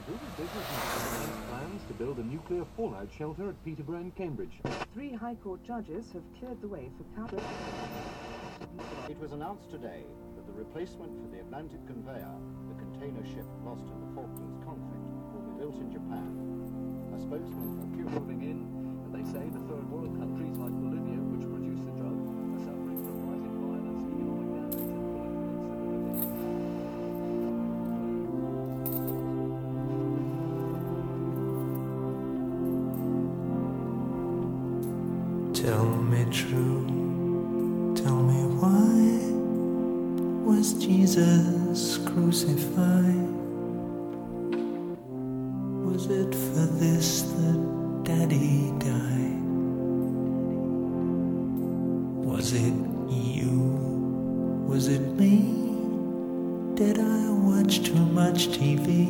Bruce's business has plans to build a nuclear fallout shelter at Peterborough and Cambridge. 3 High Court judges have cleared the way for Cabot. It was announced today that the replacement for the Atlantic Conveyor, the container ship lost in the Falklands conflict, will be built in Japan. A spokesman for Cuba Moving in, and they say the third world countries like Bolivia, which produce the drug, are suffering from rising violence, economic damage, and political instability. Tell me true, tell me why was Jesus crucified? Was it for this that Daddy died? Was it you? Was it me? Did I watch too much TV?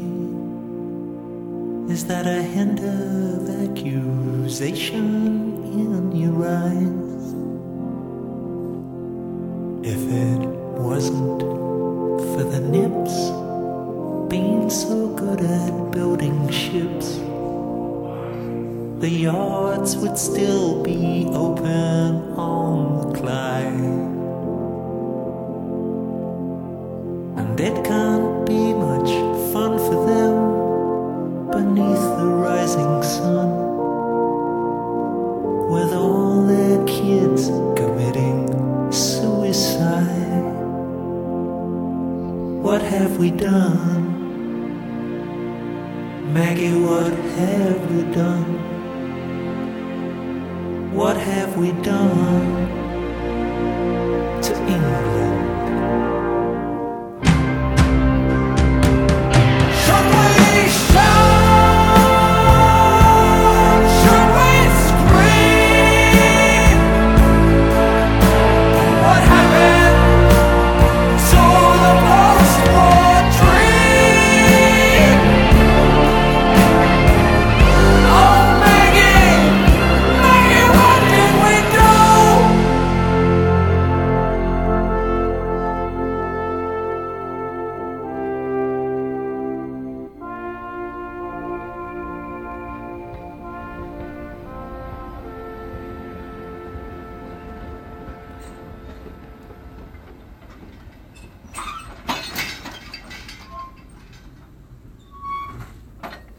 Is that a hint of accusation in your eyes? If it wasn't for the nips being so good at building ships, the yards would still be open on the Clyde. And it can't be much fun for them beneath the rising sun, with all their kids committing suicide. What have we done? Maggie, what have we done? What have we done?